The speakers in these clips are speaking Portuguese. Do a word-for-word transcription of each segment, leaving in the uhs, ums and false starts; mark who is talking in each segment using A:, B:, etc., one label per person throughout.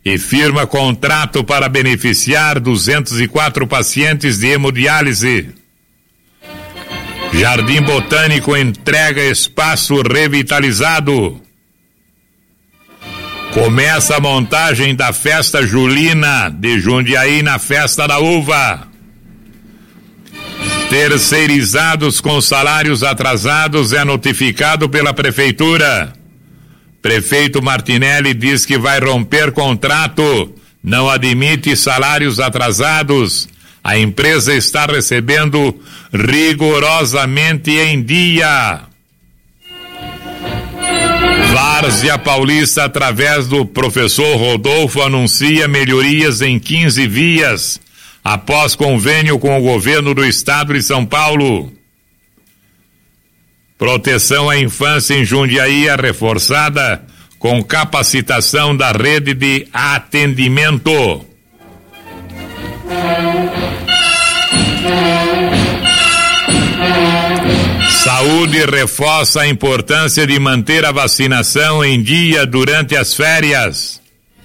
A: e firma contrato para beneficiar duzentos e quatro pacientes de hemodiálise. Jardim Botânico entrega espaço revitalizado. Começa a montagem da festa julina de Jundiaí na Festa da Uva. Terceirizados com salários atrasados é notificado pela Prefeitura. Prefeito Martinelli diz que vai romper contrato, não admite salários atrasados. A empresa está recebendo rigorosamente em dia. Várzea Paulista, através do professor Rodolfo, anuncia melhorias em quinze vias, após convênio com o governo do estado de São Paulo. Proteção à infância em Jundiaí é reforçada com capacitação da rede de atendimento. Saúde reforça a importância de manter a vacinação em dia durante as férias.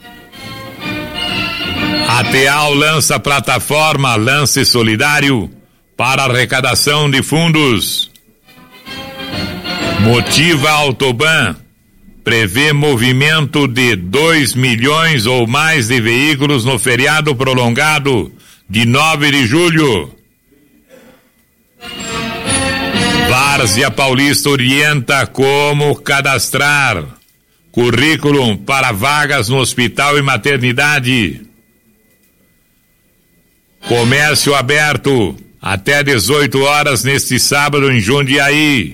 A: A T A U lança a plataforma Lance Solidário para arrecadação de fundos. Motiva Autoban prevê movimento de dois milhões ou mais de veículos no feriado prolongado de nove de julho. Várzea Paulista orienta como cadastrar currículo para vagas no hospital e maternidade. Comércio aberto até dezoito horas neste sábado em Jundiaí.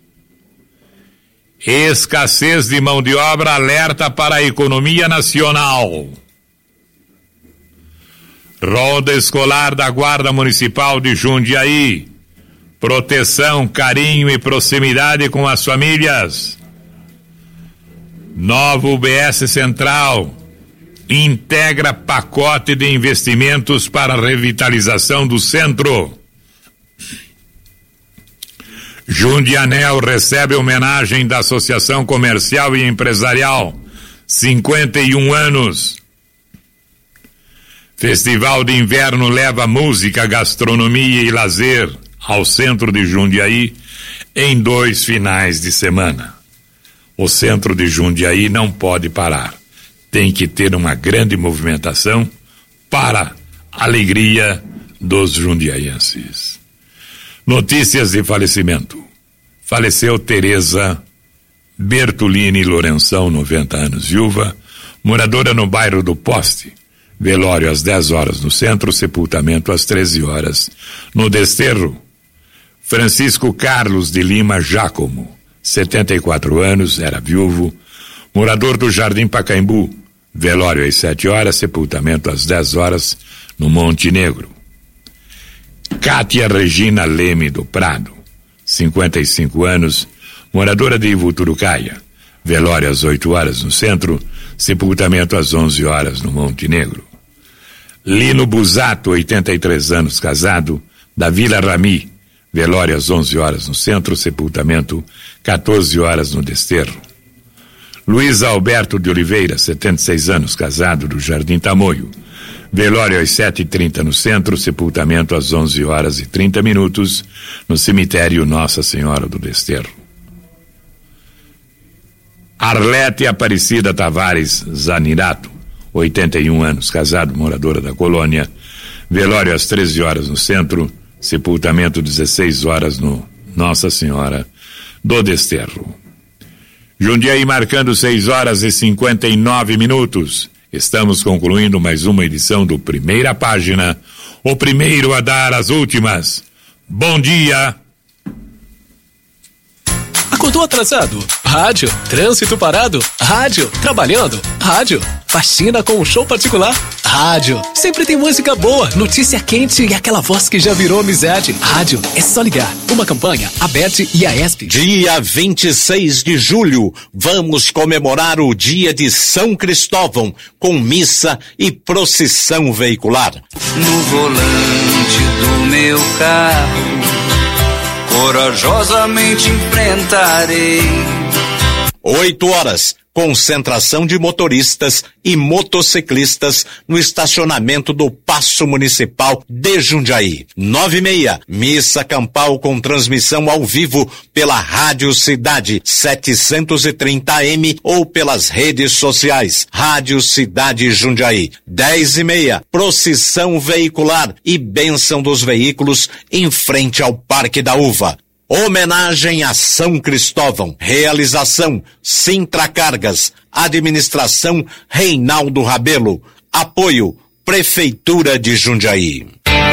A: Escassez de mão de obra alerta para a economia nacional. Ronda escolar da Guarda Municipal de Jundiaí. Proteção, carinho e proximidade com as famílias. Nova U B S Central integra pacote de investimentos para a revitalização do centro. Jundianel recebe homenagem da Associação Comercial e Empresarial, cinquenta e um anos. Festival de Inverno leva música, gastronomia e lazer ao centro de Jundiaí em dois finais de semana. O centro de Jundiaí não pode parar. Tem que ter uma grande movimentação para a alegria dos jundiaienses. Notícias de falecimento. Faleceu Tereza Bertolini Lourenção, noventa anos, viúva, moradora no bairro do Poste. Velório às dez horas no centro, sepultamento às treze horas no Desterro. Francisco Carlos de Lima Giacomo, setenta e quatro anos, era viúvo, morador do Jardim Pacaembu. Velório às sete horas, sepultamento às dez horas no Monte Negro. Cátia Regina Leme do Prado, cinquenta e cinco anos, moradora de Ivuturucaia. Velório às oito horas no centro, sepultamento às onze horas no Monte Negro. Lino Busato, oitenta e três anos, casado, da Vila Rami. Velório às onze horas no centro, sepultamento quatorze horas no Desterro. Luiz Alberto de Oliveira, setenta e seis anos, casado, do Jardim Tamoio. Velório às sete e trinta no centro, sepultamento às onze horas e trinta minutos no cemitério Nossa Senhora do Desterro. Arlete Aparecida Tavares Zanirato, oitenta e um anos, casado, moradora da colônia. Velório às treze horas no centro, sepultamento dezesseis horas no Nossa Senhora do Desterro. Jundiaí marcando seis horas e cinquenta e nove minutos. Estamos concluindo mais uma edição do Primeira Página, o primeiro a dar as últimas. Bom dia!
B: Acordou atrasado? Rádio. Trânsito parado? Rádio. Trabalhando? Rádio. Faxina com um show particular? Rádio. Sempre tem música boa, notícia quente e aquela voz que já virou amizade. Rádio. É só ligar. Uma campanha, a B E T e a E S P.
C: Dia vinte e seis de julho, vamos comemorar o dia de São Cristóvão, com missa e procissão veicular.
D: No volante do meu carro, corajosamente enfrentarei.
C: Oito horas, concentração de motoristas e motociclistas no estacionamento do Paço Municipal de Jundiaí. Nove e meia, missa campal com transmissão ao vivo pela Rádio Cidade setecentos e trinta A M ou pelas redes sociais. Rádio Cidade Jundiaí. Dez e meia, procissão veicular e bênção dos veículos em frente ao Parque da Uva. Homenagem a São Cristóvão. Realização Sintra Cargas. Administração Reinaldo Rabelo. Apoio Prefeitura de Jundiaí.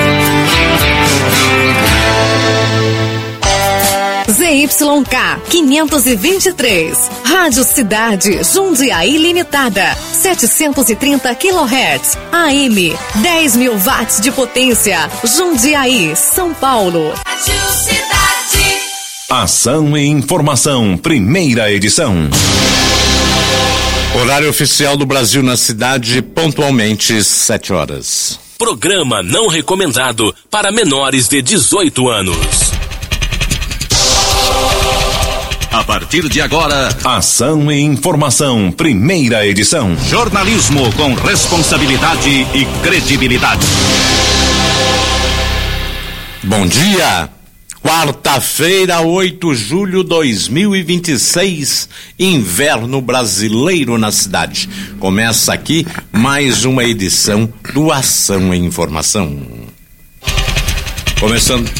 E: Z Y K quinhentos e vinte e três, Rádio Cidade Jundiaí Limitada, setecentos e trinta quilohertz, A M, dez mil watts de potência, Jundiaí, São Paulo.
F: Rádio Cidade.
G: Ação e Informação, primeira edição.
C: Horário oficial do Brasil na cidade, pontualmente sete horas.
B: Programa não recomendado para menores de dezoito anos.
G: A partir de agora, Ação e Informação, primeira edição. Jornalismo com responsabilidade e credibilidade.
C: Bom dia! Quarta-feira, oito de julho de dois mil e vinte e seis, inverno brasileiro na cidade. Começa aqui mais uma edição do Ação e Informação. Começando...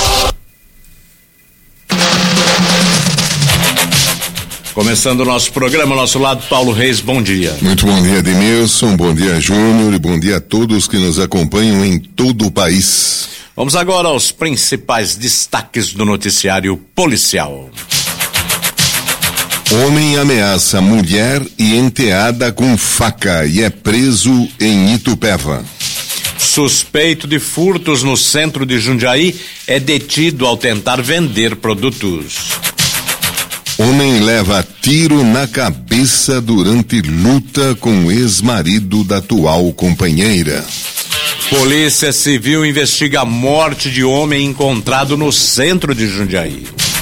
C: Começando o nosso programa, nosso lado, Paulo Reis, bom dia.
H: Muito bom dia, Edmilson, bom dia, Júnior, e bom dia a todos que nos acompanham em todo o país.
C: Vamos agora aos principais destaques do noticiário policial.
H: Homem ameaça mulher e enteada com faca e é preso em Itupeva.
C: Suspeito de furtos no centro de Jundiaí é detido ao tentar vender produtos.
H: Homem leva tiro na cabeça durante luta com ex-marido da atual companheira.
C: Polícia Civil investiga a morte de homem encontrado no centro de Jundiaí.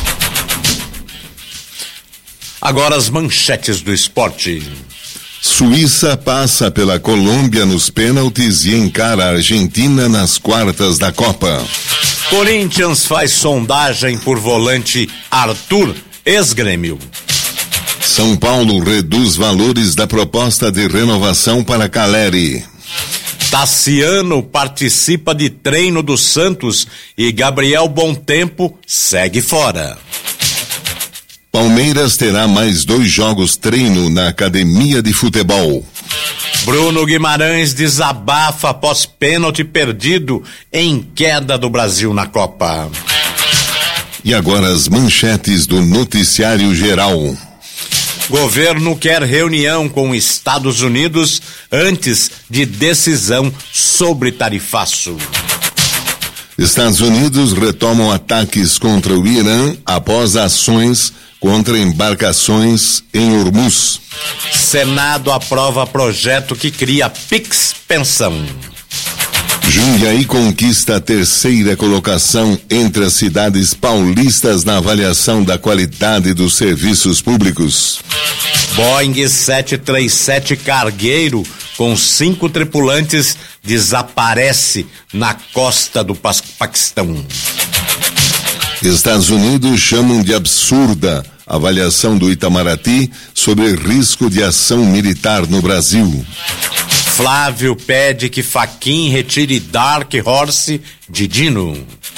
C: Agora as manchetes do esporte.
H: Suíça passa pela Colômbia nos pênaltis e encara a Argentina nas quartas da Copa.
C: Corinthians faz sondagem por volante Arthur, ex-Grêmio.
H: São Paulo reduz valores da proposta de renovação para Caleri.
C: Tassiano participa de treino do Santos e Gabriel Bontempo segue fora.
H: Palmeiras terá mais dois jogos treino na academia de futebol.
C: Bruno Guimarães desabafa após pênalti perdido em queda do Brasil na Copa.
H: E agora as manchetes do noticiário geral.
C: Governo quer reunião com Estados Unidos antes de decisão sobre tarifaço.
H: Estados Unidos retomam ataques contra o Irã após ações contra embarcações em Hormuz.
C: Senado aprova projeto que cria Pix Pensão.
H: Jundiaí conquista a terceira colocação entre as cidades paulistas na avaliação da qualidade dos serviços públicos.
C: Boeing sete três sete cargueiro com cinco tripulantes desaparece na costa do pa- Paquistão.
H: Estados Unidos chamam de absurda a avaliação do Itamaraty sobre risco de ação militar no Brasil.
C: Flávio pede que Fachin retire Dark Horse de Dino.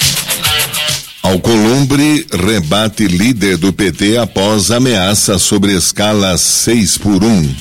H: Alcolumbre rebate líder do P T após ameaça sobre escala seis por um.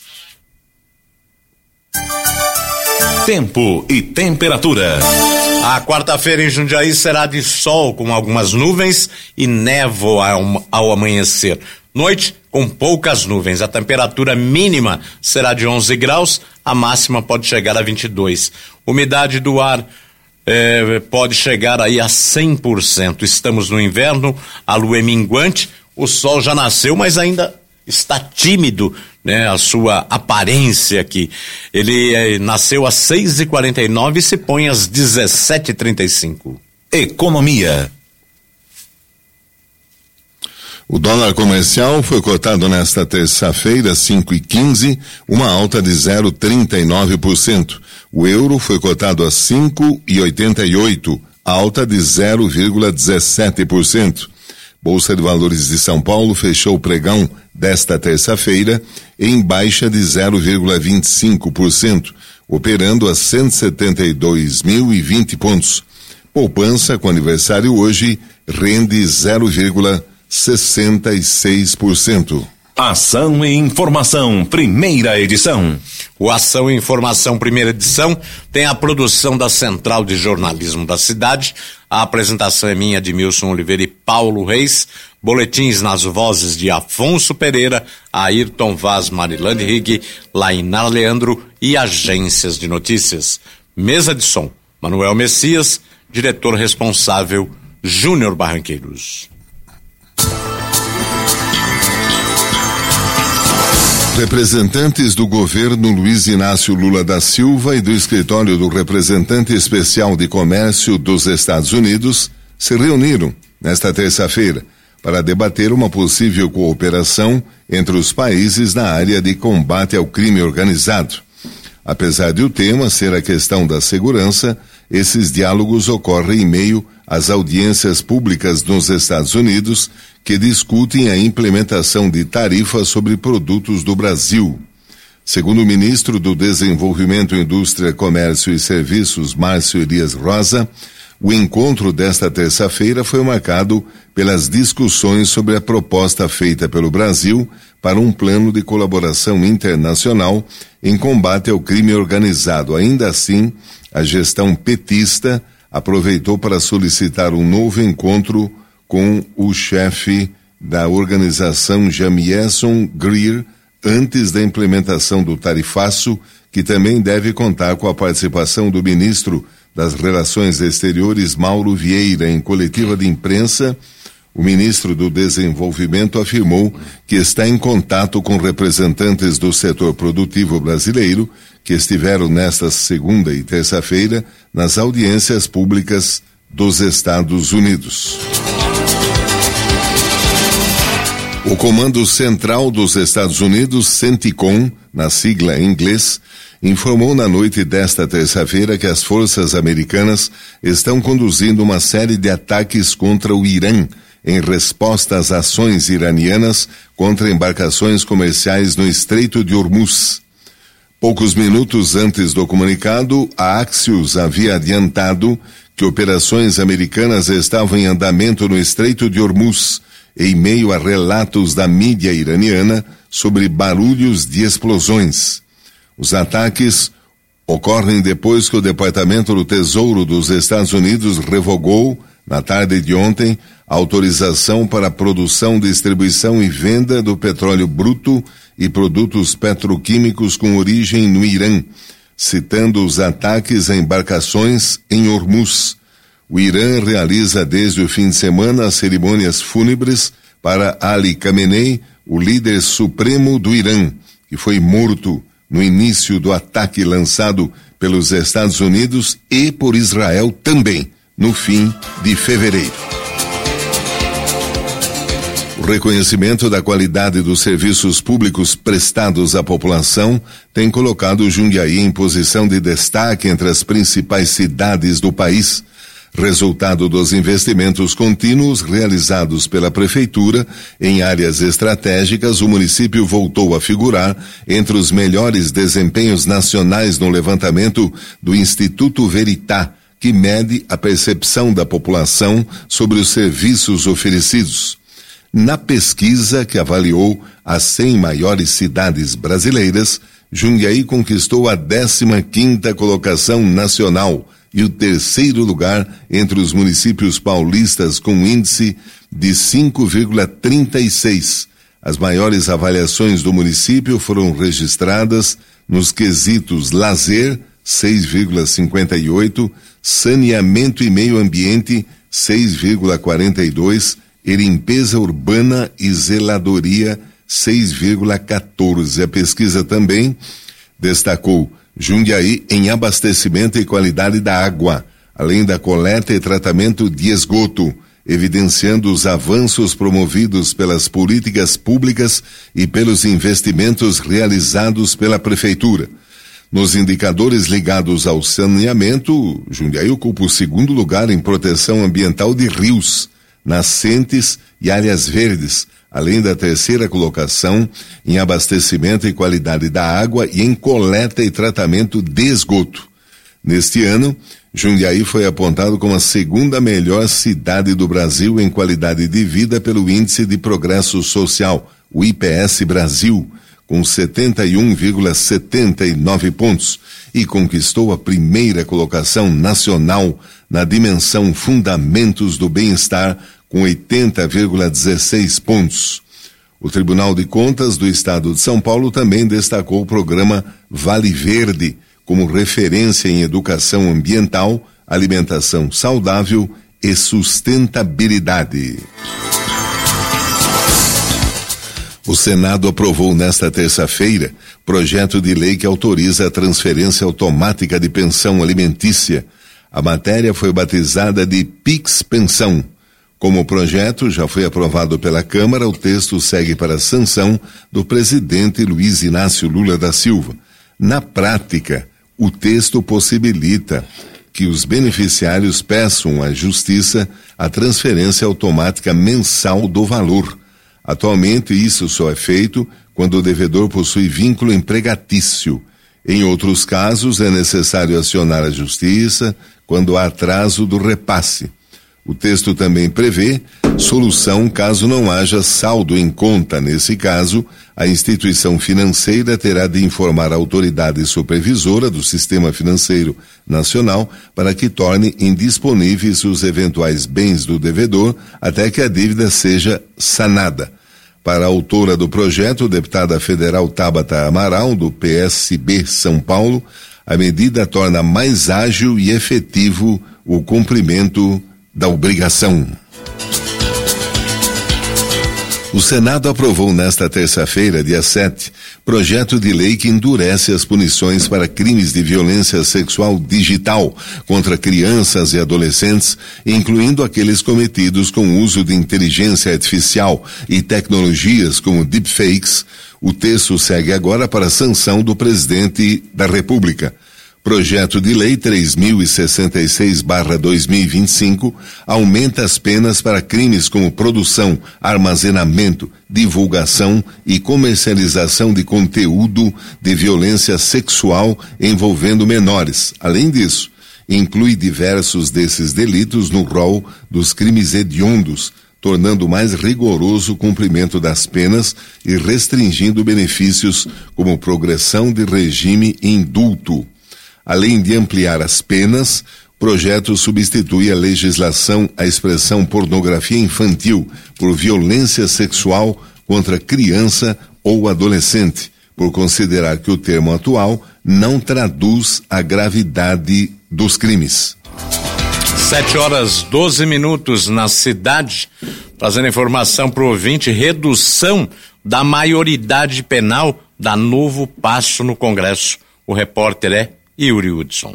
G: Tempo e temperatura.
C: A quarta-feira em Jundiaí será de sol com algumas nuvens e névoa ao, ao amanhecer. Noite com poucas nuvens. A temperatura mínima será de onze graus, a máxima pode chegar a vinte e dois. Umidade do ar eh, pode chegar aí a cem por cento. Estamos no inverno, a lua é minguante, o sol já nasceu, mas ainda está tímido, né? A sua aparência aqui. Ele eh, nasceu às seis e quarenta e nove e se põe às dezessete e trinta e cinco.
G: Economia.
H: O dólar comercial foi cotado nesta terça-feira, cinco e quinze, uma alta de zero vírgula trinta e nove por cento. O euro foi cotado a cinco e oitenta e oito, alta de zero vírgula dezessete por cento. Bolsa de Valores de São Paulo fechou o pregão desta terça-feira em baixa de zero vírgula vinte e cinco por cento, operando a cento e setenta e dois mil e vinte pontos. Poupança com aniversário hoje rende zero vírgula sessenta e seis por cento.
G: Ação e Informação, primeira edição.
C: O Ação e Informação, primeira edição, tem a produção da Central de Jornalismo da cidade. A apresentação é minha, de Milson Oliveira e Paulo Reis. Boletins nas vozes de Afonso Pereira, Ayrton Vaz, Marilane Rigg, Lainá Leandro e agências de notícias. Mesa de som, Manuel Messias, diretor responsável, Júnior Barranqueiros.
H: Representantes do governo Luiz Inácio Lula da Silva e do escritório do representante especial de comércio dos Estados Unidos se reuniram nesta terça-feira para debater uma possível cooperação entre os países na área de combate ao crime organizado. Apesar de o tema ser a questão da segurança, esses diálogos ocorrem em meio às audiências públicas nos Estados Unidos que discutem a implementação de tarifas sobre produtos do Brasil. Segundo o ministro do Desenvolvimento, Indústria, Comércio e Serviços, Márcio Elias Rosa, o encontro desta terça-feira foi marcado pelas discussões sobre a proposta feita pelo Brasil para um plano de colaboração internacional em combate ao crime organizado. Ainda assim, a gestão petista aproveitou para solicitar um novo encontro com o chefe da organização Jamieson Greer antes da implementação do tarifaço, que também deve contar com a participação do ministro das Relações Exteriores, Mauro Vieira. Em coletiva de imprensa, o ministro do Desenvolvimento afirmou que está em contato com representantes do setor produtivo brasileiro que estiveram nesta segunda e terça-feira nas audiências públicas dos Estados Unidos. O Comando Central dos Estados Unidos, CENTCOM, na sigla em inglês, informou na noite desta terça-feira que as forças americanas estão conduzindo uma série de ataques contra o Irã, em resposta às ações iranianas contra embarcações comerciais no Estreito de Hormuz. Poucos minutos antes do comunicado, a Axios havia adiantado que operações americanas estavam em andamento no Estreito de Hormuz, em meio a relatos da mídia iraniana sobre barulhos de explosões. Os ataques ocorrem depois que o Departamento do Tesouro dos Estados Unidos revogou, na tarde de ontem, a autorização para a produção, distribuição e venda do petróleo bruto e produtos petroquímicos com origem no Irã, citando os ataques a embarcações em Hormuz. O Irã realiza desde o fim de semana as cerimônias fúnebres para Ali Khamenei, o líder supremo do Irã, que foi morto no início do ataque lançado pelos Estados Unidos e por Israel também, no fim de fevereiro. O reconhecimento da qualidade dos serviços públicos prestados à população tem colocado Jundiaí em posição de destaque entre as principais cidades do país. Resultado dos investimentos contínuos realizados pela Prefeitura em áreas estratégicas, o município voltou a figurar entre os melhores desempenhos nacionais no levantamento do Instituto Veritá, que mede a percepção da população sobre os serviços oferecidos. Na pesquisa que avaliou as cem maiores cidades brasileiras, Jundiaí conquistou a décima quinta colocação nacional e o terceiro lugar entre os municípios paulistas com índice de cinco vírgula trinta e seis. As maiores avaliações do município foram registradas nos quesitos lazer, seis vírgula cinquenta e oito, saneamento e meio ambiente, seis vírgula quarenta e dois, e limpeza urbana e zeladoria, seis vírgula quatorze. A pesquisa também destacou Jundiaí em abastecimento e qualidade da água, além da coleta e tratamento de esgoto, evidenciando os avanços promovidos pelas políticas públicas e pelos investimentos realizados pela Prefeitura. Nos indicadores ligados ao saneamento, Jundiaí ocupa o segundo lugar em proteção ambiental de rios, nascentes e áreas verdes, além da terceira colocação em abastecimento e qualidade da água e em coleta e tratamento de esgoto. Neste ano, Jundiaí foi apontado como a segunda melhor cidade do Brasil em qualidade de vida pelo Índice de Progresso Social, o I P S Brasil, com setenta e um vírgula setenta e nove pontos, e conquistou a primeira colocação nacional na dimensão Fundamentos do Bem-Estar, com oitenta vírgula dezesseis pontos. O Tribunal de Contas do Estado de São Paulo também destacou o programa Vale Verde como referência em educação ambiental, alimentação saudável e sustentabilidade. O Senado aprovou nesta terça-feira projeto de lei que autoriza a transferência automática de pensão alimentícia. A matéria foi batizada de Pix Pensão. Como o projeto já foi aprovado pela Câmara, o texto segue para a sanção do presidente Luiz Inácio Lula da Silva. Na prática, o texto possibilita que os beneficiários peçam à Justiça a transferência automática mensal do valor. Atualmente, isso só é feito quando o devedor possui vínculo empregatício. Em outros casos, é necessário acionar a Justiça quando há atraso do repasse. O texto também prevê solução caso não haja saldo em conta. Nesse caso, a instituição financeira terá de informar a autoridade supervisora do Sistema Financeiro Nacional para que torne indisponíveis os eventuais bens do devedor até que a dívida seja sanada. Para a autora do projeto, deputada federal Tabata Amaral, do P S B São Paulo, a medida torna mais ágil e efetivo o cumprimento da obrigação. O Senado aprovou nesta terça-feira, dia sete, projeto de lei que endurece as punições para crimes de violência sexual digital contra crianças e adolescentes, incluindo aqueles cometidos com uso de inteligência artificial e tecnologias como deepfakes. O texto segue agora para a sanção do presidente da República. Projeto de Lei três mil e sessenta e seis barra dois mil e vinte e cinco aumenta as penas para crimes como produção, armazenamento, divulgação e comercialização de conteúdo de violência sexual envolvendo menores. Além disso, inclui diversos desses delitos no rol dos crimes hediondos, tornando mais rigoroso o cumprimento das penas e restringindo benefícios como progressão de regime e indulto. Além de ampliar as penas, o projeto substitui a legislação à expressão pornografia infantil por violência sexual contra criança ou adolescente, por considerar que o termo atual não traduz a gravidade dos crimes.
C: Sete horas, doze minutos na cidade, trazendo informação para o ouvinte, redução da maioridade penal dá novo passo no Congresso. O repórter é Yuri Hudson.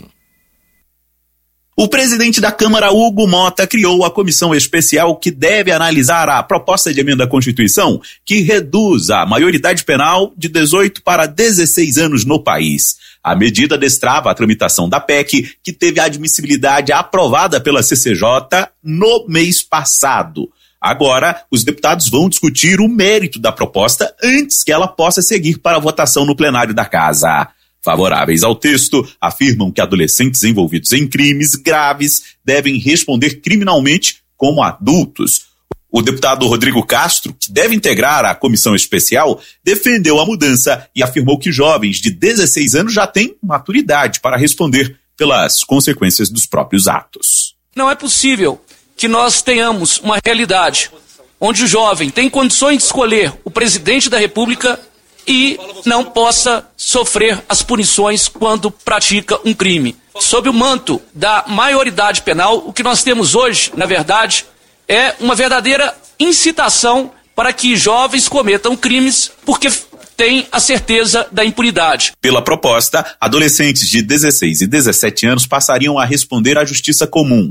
I: O presidente da Câmara, Hugo Mota, criou a comissão especial que deve analisar a proposta de emenda à Constituição que reduz a maioridade penal de dezoito para dezesseis anos no país. A medida destrava a tramitação da P E C, que teve a admissibilidade aprovada pela C C J no mês passado. Agora, os deputados vão discutir o mérito da proposta antes que ela possa seguir para a votação no plenário da Casa. Favoráveis ao texto, afirmam que adolescentes envolvidos em crimes graves devem responder criminalmente como adultos. O deputado Rodrigo Castro, que deve integrar a comissão especial, defendeu a mudança e afirmou que jovens de dezesseis anos já têm maturidade para responder pelas consequências dos próprios atos.
J: Não é possível que nós tenhamos uma realidade onde o jovem tem condições de escolher o presidente da República e não possa sofrer as punições quando pratica um crime. Sob o manto da maioridade penal, o que nós temos hoje, na verdade, é uma verdadeira incitação para que jovens cometam crimes porque têm a certeza da impunidade.
I: Pela proposta, adolescentes de dezesseis e dezessete anos passariam a responder à justiça comum.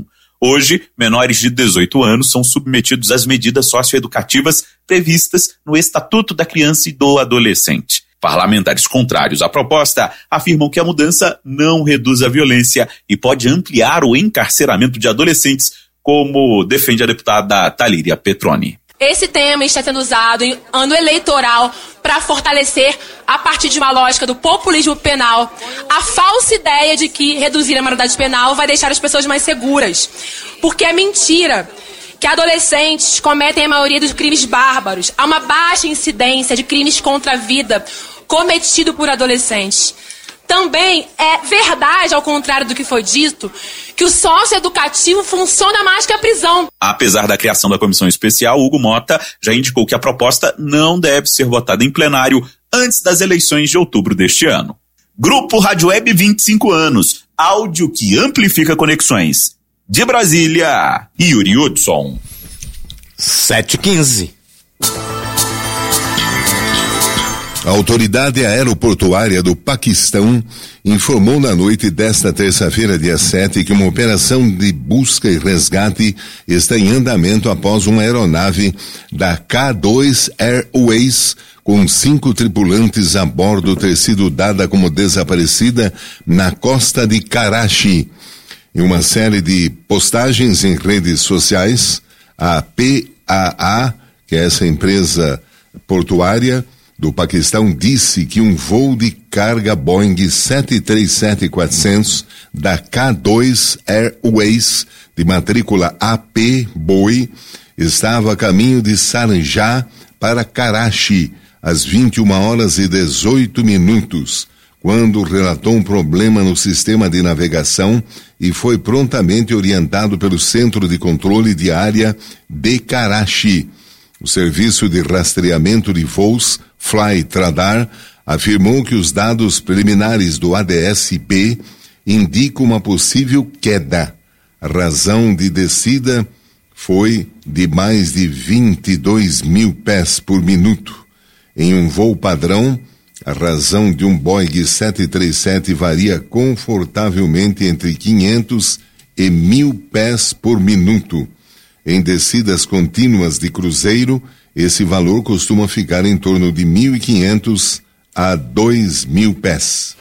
I: Hoje, menores de dezoito anos são submetidos às medidas socioeducativas previstas no Estatuto da Criança e do Adolescente. Parlamentares contrários à proposta afirmam que a mudança não reduz a violência e pode ampliar o encarceramento de adolescentes, como defende a deputada Talíria Petroni.
K: Esse tema está sendo usado em ano eleitoral para fortalecer, a partir de uma lógica do populismo penal, a falsa ideia de que reduzir a maioridade penal vai deixar as pessoas mais seguras. Porque é mentira que adolescentes cometem a maioria dos crimes bárbaros. Há uma baixa incidência de crimes contra a vida cometido por adolescentes. Também é verdade, ao contrário do que foi dito, que o socioeducativo funciona mais que a prisão.
I: Apesar da criação da comissão especial, Hugo Mota já indicou que a proposta não deve ser votada em plenário antes das eleições de outubro deste ano. Grupo Rádio Web vinte e cinco anos, áudio que amplifica conexões. De Brasília, Yuri Hudson.
C: sete e quinze.
H: A autoridade aeroportuária do Paquistão informou na noite desta terça-feira, dia sete, que uma operação de busca e resgate está em andamento após uma aeronave da K dois Airways com cinco tripulantes a bordo ter sido dada como desaparecida na costa de Karachi. Em uma série de postagens em redes sociais, a P A A, que é essa empresa portuária do Paquistão, disse que um voo de carga Boeing sete três sete quatrocentos da K dois Airways de matrícula A P Boi estava a caminho de Sharjah para Karachi às vinte e uma horas e dezoito minutos, quando relatou um problema no sistema de navegação e foi prontamente orientado pelo Centro de Controle de Área de Karachi. O Serviço de Rastreamento de Voos, Flightradar, afirmou que os dados preliminares do A D S B indicam uma possível queda. A razão de descida foi de mais de vinte e dois mil pés por minuto. Em um voo padrão, a razão de um Boeing sete três sete varia confortavelmente entre quinhentos e mil pés por minuto. Em descidas contínuas de cruzeiro, esse valor costuma ficar em torno de mil e quinhentos a dois mil pés.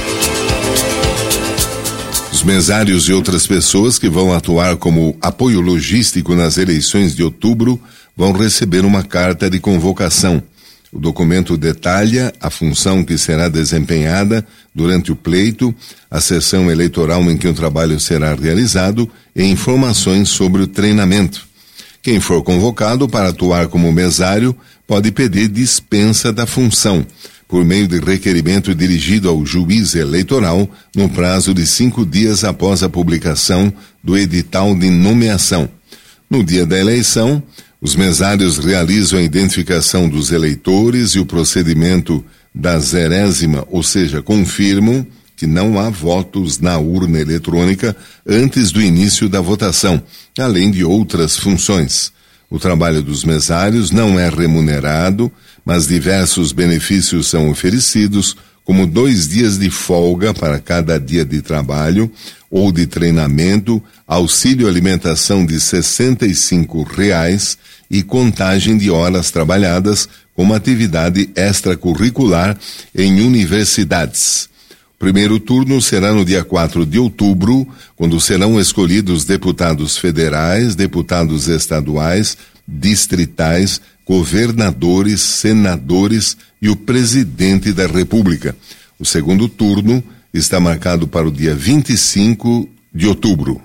H: Os mesários e outras pessoas que vão atuar como apoio logístico nas eleições de outubro vão receber uma carta de convocação. O documento detalha a função que será desempenhada durante o pleito, a sessão eleitoral em que o trabalho será realizado e informações sobre o treinamento. Quem for convocado para atuar como mesário pode pedir dispensa da função, por meio de requerimento dirigido ao juiz eleitoral no prazo de cinco dias após a publicação do edital de nomeação. No dia da eleição, os mesários realizam a identificação dos eleitores e o procedimento da zerésima, ou seja, confirmam que não há votos na urna eletrônica antes do início da votação, além de outras funções. O trabalho dos mesários não é remunerado, mas diversos benefícios são oferecidos, como dois dias de folga para cada dia de trabalho ou de treinamento, auxílio alimentação de sessenta e cinco reais e contagem de horas trabalhadas como atividade extracurricular em universidades. O primeiro turno será no dia quatro de outubro, quando serão escolhidos deputados federais, deputados estaduais, distritais, governadores, senadores e o presidente da República. O segundo turno está marcado para o dia vinte e cinco de outubro.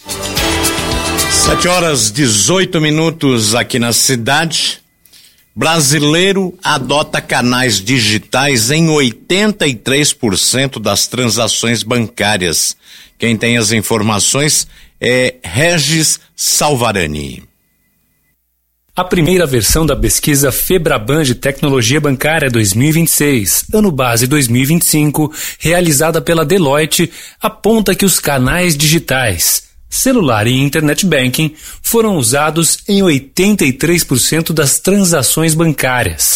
C: Sete horas dezoito minutos aqui na cidade. Brasileiro adota canais digitais em oitenta e três por cento das transações bancárias. Quem tem as informações é Regis Salvarani.
L: A primeira versão da pesquisa Febraban de Tecnologia Bancária dois mil e vinte e seis, ano base dois mil e vinte e cinco, realizada pela Deloitte, aponta que os canais digitais, celular e internet banking, foram usados em oitenta e três por cento das transações bancárias.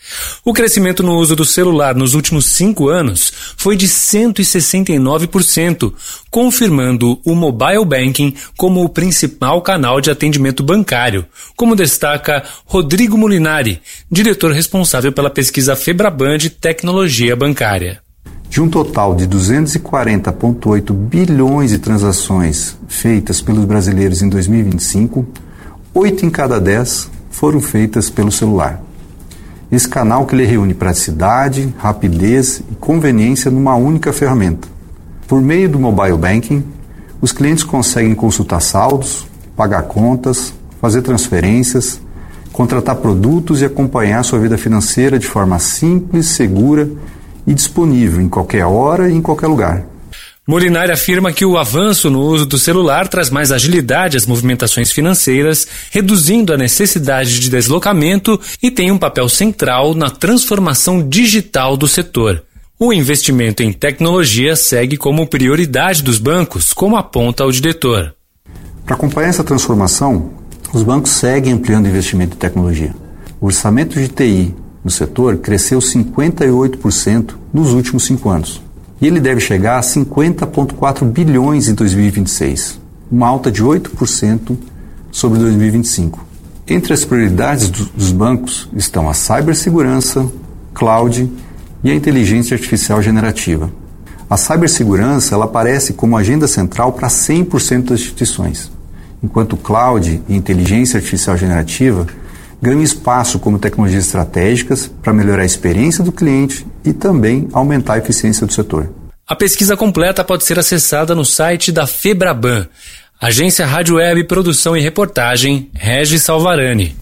L: O crescimento no uso do celular nos últimos cinco anos foi de cento e sessenta e nove por cento, confirmando o mobile banking como o principal canal de atendimento bancário, como destaca Rodrigo Molinari, diretor responsável pela pesquisa Febraban de Tecnologia Bancária.
M: De um total de duzentos e quarenta vírgula oito bilhões de transações feitas pelos brasileiros em dois mil e vinte e cinco, oito em cada dez foram feitas pelo celular. Esse canal que ele reúne praticidade, rapidez e conveniência numa única ferramenta. Por meio do mobile banking, os clientes conseguem consultar saldos, pagar contas, fazer transferências, contratar produtos e acompanhar sua vida financeira de forma simples, segura e disponível em qualquer hora e em qualquer lugar.
L: Molinari afirma que o avanço no uso do celular traz mais agilidade às movimentações financeiras, reduzindo a necessidade de deslocamento e tem um papel central na transformação digital do setor. O investimento em tecnologia segue como prioridade dos bancos, como aponta o diretor.
M: Para acompanhar essa transformação, os bancos seguem ampliando o investimento em tecnologia. O orçamento de T I no setor cresceu cinquenta e oito por cento nos últimos cinco anos. E ele deve chegar a cinquenta vírgula quatro bilhões em dois mil e vinte e seis, uma alta de oito por cento sobre dois mil e vinte e cinco. Entre as prioridades do, dos bancos estão a cibersegurança, cloud e a inteligência artificial generativa. A cibersegurança ela aparece como agenda central para cem por cento das instituições, enquanto cloud e inteligência artificial generativa ganham espaço como tecnologias estratégicas para melhorar a experiência do cliente e também aumentar a eficiência do setor.
L: A pesquisa completa pode ser acessada no site da Febraban. Agência Rádio Web, Produção e Reportagem, Regis Salvarani.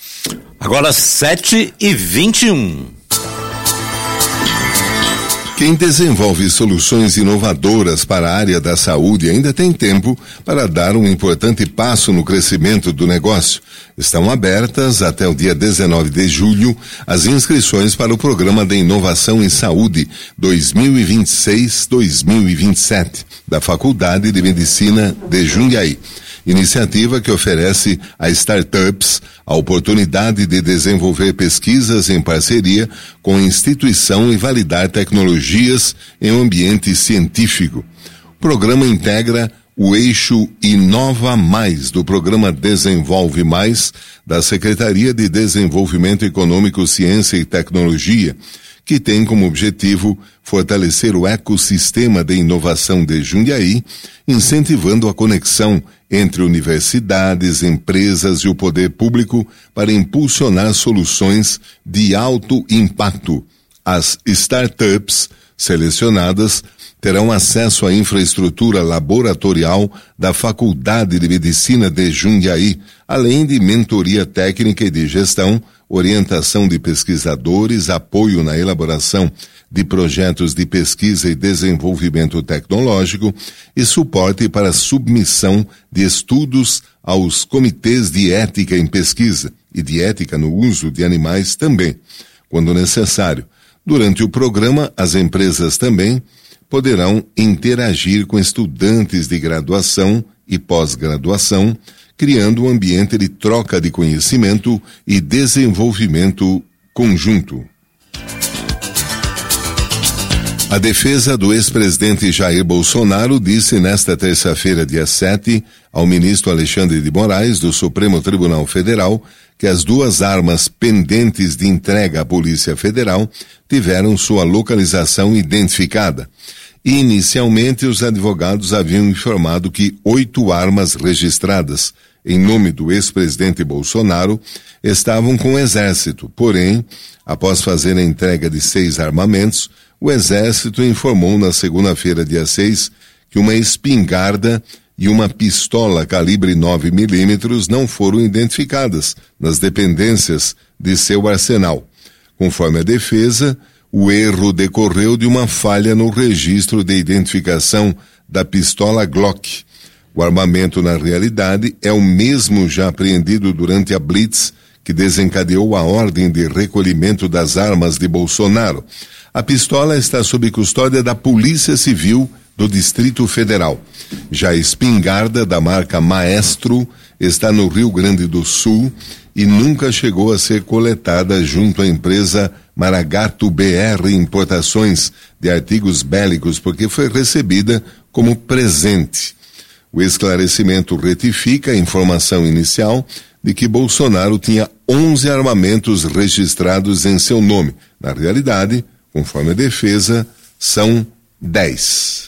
C: Agora sete e vinte e um.
H: Quem desenvolve soluções inovadoras para a área da saúde ainda tem tempo para dar um importante passo no crescimento do negócio. Estão abertas até o dia dezenove de julho as inscrições para o Programa de Inovação em Saúde dois mil e vinte e seis a dois mil e vinte e sete da Faculdade de Medicina de Jundiaí. Iniciativa que oferece a startups a oportunidade de desenvolver pesquisas em parceria com a instituição e validar tecnologias em um ambiente científico. O programa integra o eixo Inova Mais do Programa Desenvolve Mais da Secretaria de Desenvolvimento Econômico, Ciência e Tecnologia, que tem como objetivo fortalecer o ecossistema de inovação de Jundiaí, incentivando a conexão entre universidades, empresas e o poder público para impulsionar soluções de alto impacto. As startups selecionadas terão acesso à infraestrutura laboratorial da Faculdade de Medicina de Jundiaí, além de mentoria técnica e de gestão, orientação de pesquisadores, apoio na elaboração de projetos de pesquisa e desenvolvimento tecnológico e suporte para submissão de estudos aos comitês de ética em pesquisa e de ética no uso de animais também, quando necessário. Durante o programa, as empresas também poderão interagir com estudantes de graduação e pós-graduação, criando um ambiente de troca de conhecimento e desenvolvimento conjunto. A defesa do ex-presidente Jair Bolsonaro disse nesta terça-feira, dia sete, ao ministro Alexandre de Moraes, do Supremo Tribunal Federal, que as duas armas pendentes de entrega à Polícia Federal tiveram sua localização identificada. Inicialmente, os advogados haviam informado que oito armas registradas em nome do ex-presidente Bolsonaro estavam com o Exército. Porém, após fazer a entrega de seis armamentos, o Exército informou na segunda-feira, dia seis, que uma espingarda e uma pistola calibre nove milímetros não foram identificadas nas dependências de seu arsenal. Conforme a defesa, o erro decorreu de uma falha no registro de identificação da pistola Glock. O armamento, na realidade, é o mesmo já apreendido durante a Blitz, que desencadeou a ordem de recolhimento das armas de Bolsonaro. A pistola está sob custódia da Polícia Civil do Distrito Federal. Já a espingarda da marca Maestro está no Rio Grande do Sul e nunca chegou a ser coletada junto à empresa Maragato B R Importações de Artigos Bélicos, porque foi recebida como presente. O esclarecimento retifica a informação inicial de que Bolsonaro tinha onze armamentos registrados em seu nome. Na realidade, conforme a defesa, são dez.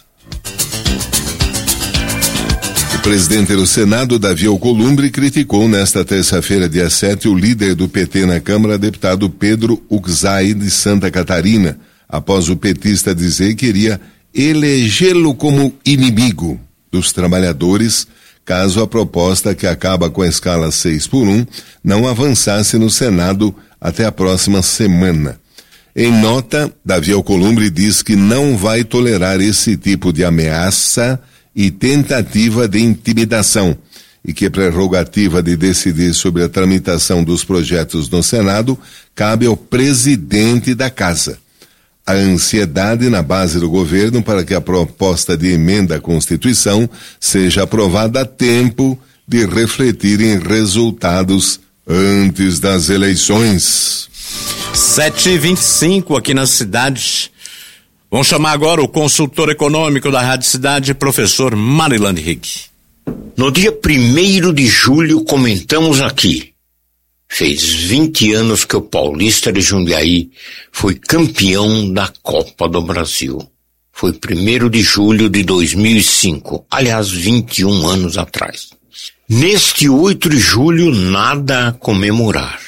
H: O presidente do Senado, Davi Alcolumbre, criticou nesta terça-feira, dia sete, o líder do P T na Câmara, deputado Pedro Uczai, de Santa Catarina, após o petista dizer que iria elegê-lo como inimigo dos trabalhadores, caso a proposta que acaba com a escala seis por um não avançasse no Senado até a próxima semana. Em nota, Davi Alcolumbre diz que não vai tolerar esse tipo de ameaça e tentativa de intimidação, e que a prerrogativa de decidir sobre a tramitação dos projetos no Senado cabe ao presidente da Casa. A ansiedade na base do governo para que a proposta de emenda à Constituição seja aprovada a tempo de refletir em resultados antes das eleições.
C: sete e vinte e cinco aqui na cidade. Vamos chamar agora o consultor econômico da Rádio Cidade, professor Marilande Rick.
N: No dia primeiro de julho comentamos aqui. Fez vinte anos que o Paulista de Jundiaí foi campeão da Copa do Brasil. Foi primeiro de julho de dois mil e cinco, aliás, vinte e um anos atrás. Neste oito de julho, nada a comemorar.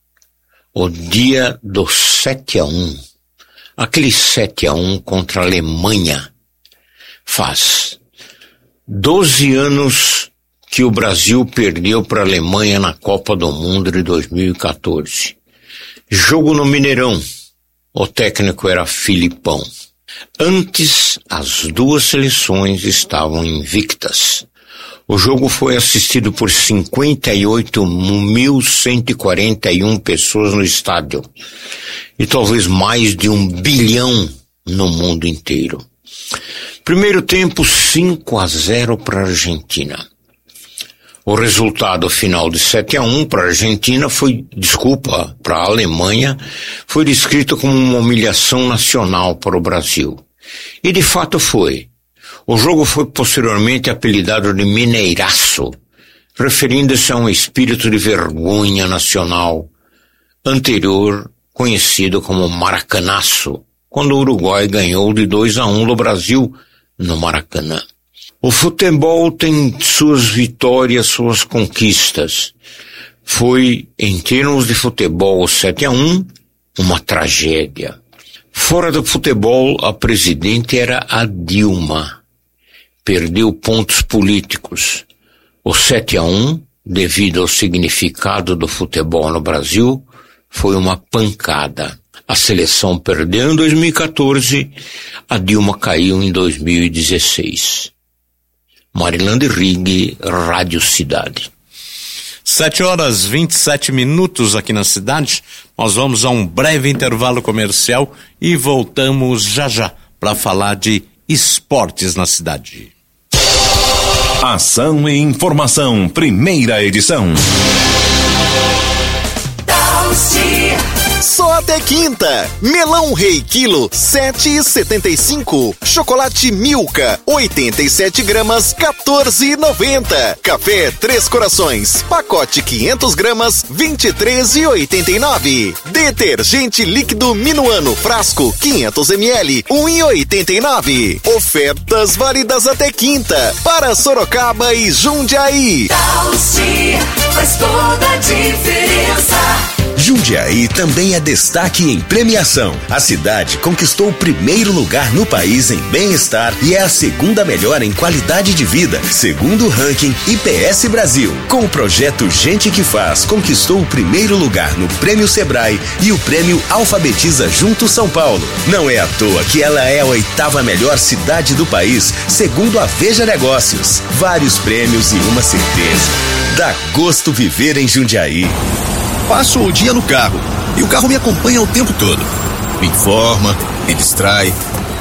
N: O dia do sete a um. Aquele sete a um contra a Alemanha. Faz doze anos que o Brasil perdeu para a Alemanha na Copa do Mundo de dois mil e quatorze. Jogo no Mineirão. O técnico era Filipão. Antes, as duas seleções estavam invictas. O jogo foi assistido por cinquenta e oito mil cento e quarenta e um pessoas no estádio. E talvez mais de um bilhão no mundo inteiro. Primeiro tempo, cinco a zero para a Argentina. O resultado final de sete a um para a Argentina foi, desculpa, para a Alemanha, foi descrito como uma humilhação nacional para o Brasil. E de fato foi. O jogo foi posteriormente apelidado de Mineiraço, referindo-se a um espírito de vergonha nacional anterior, conhecido como Maracanaço, quando o Uruguai ganhou de dois a um do Brasil no Maracanã. O futebol tem suas vitórias, suas conquistas. Foi, em termos de futebol, o sete a um, uma tragédia. Fora do futebol, a presidente era a Dilma. Perdeu pontos políticos. O sete a um, devido ao significado do futebol no Brasil, foi uma pancada. A seleção perdeu em dois mil e quatorze, a Dilma caiu em dois mil e dezesseis. Marilande Rigg, Rádio Cidade.
C: Sete horas e vinte e sete minutos aqui na cidade. Nós vamos a um breve intervalo comercial e voltamos já já para falar de esportes na cidade.
G: Ação e informação, primeira edição.
O: Só até quinta. Melão Rei quilo sete e setenta e cinco. Chocolate Milka oitenta e sete gramas quatorze e noventa. Café Três Corações pacote quinhentas gramas vinte e três e oitenta e nove. Detergente líquido Minuano frasco quinhentos mililitros um e oitenta e nove. Ofertas válidas até quinta para Sorocaba e Jundiaí.
F: Dalci faz toda a diferença.
P: Jundiaí também é destaque em premiação. A cidade conquistou o primeiro lugar no país em bem-estar e é a segunda melhor em qualidade de vida, segundo o ranking I P S Brasil. Com o projeto Gente que Faz, conquistou o primeiro lugar no Prêmio Sebrae e o Prêmio Alfabetiza Junto São Paulo. Não é à toa que ela é a oitava melhor cidade do país, segundo a Veja Negócios. Vários prêmios e uma certeza. Dá gosto viver em Jundiaí.
Q: Passo o dia no carro e o carro me acompanha o tempo todo. Me informa, me distrai.